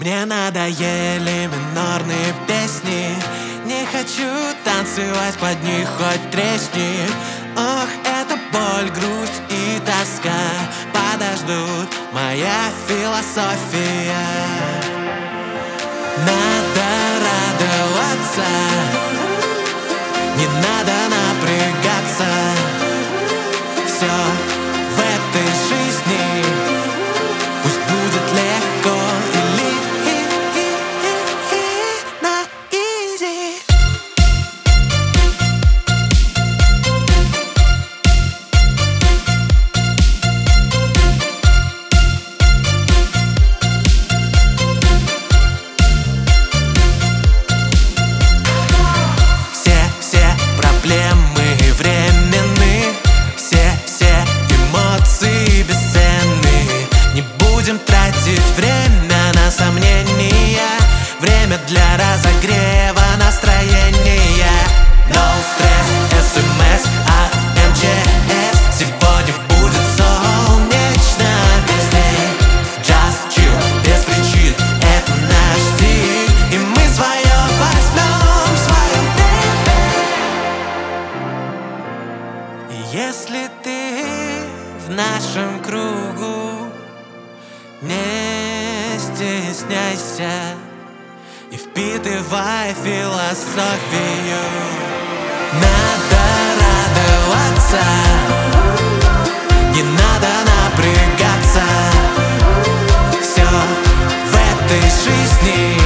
Мне надоели минорные песни, не хочу танцевать под них, хоть тресни. Ох, это боль, грусть и тоска подождут, моя философия. Надо радоваться, не надо напрягаться. Все в этой жизни пусть будет легко или на изи. Все проблемы временны, все эмоции бесценны. Не будем тратить время на сомнения, время для разогрева настроения. No стресс, СМС от МЧС. Сегодня будет солнечно весь день. Just chill, без причин, это наш стиль. И мы свое возьмем в своем темпе. И если ты в нашем кругу, не стесняйся и впитывай философию. Надо радоваться, не надо напрягаться. Все в этой жизни